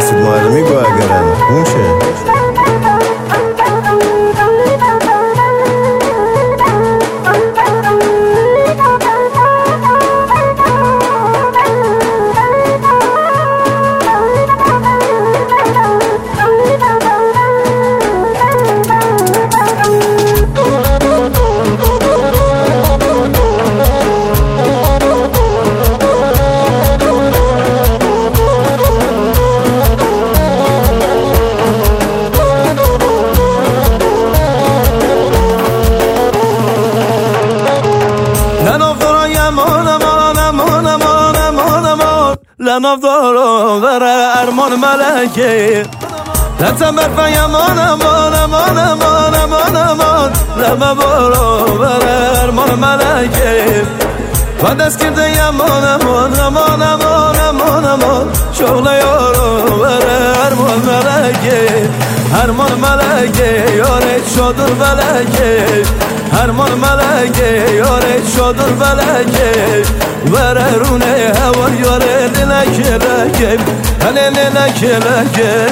مسعود معلمی گوه گرن اون چه؟ لنافدارو بره ارمان ملکه لتمر فیمان امان امان امان امان امان لمبارو بره ارمان ملکه و دست کرده یمان امان امان امان امان امان شغل یارو بره ارمان ملکه ارمان ملکه یاره شادر فلکه ارمان ملکه یاره شادر فلکه بره رونه هوا یاره لکه لکه هنه لکه لکه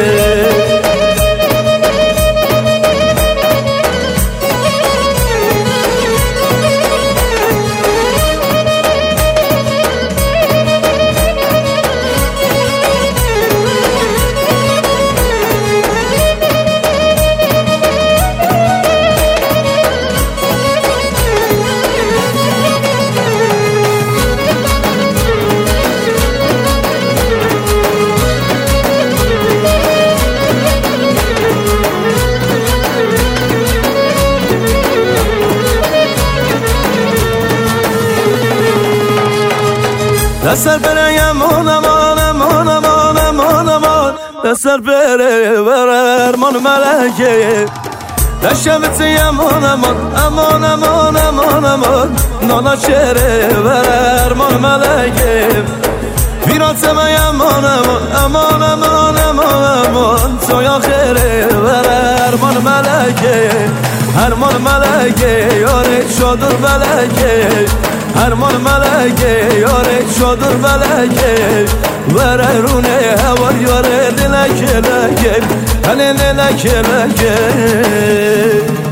دستر بره یمان امان امان امان امان امان دستر بره ارمان ملکه دشمت یمان امان امان امان امان امان نانا چهره بره ارمان ملکه بیراتم یمان امان امان امان امان تویا خیره بره ارمان ملکه ارمان ملکه یاره شادر ملکه ارمان ملکه یاره شادر ملکه بره رونه هوا یاره لکه لکه هنه لکه لکه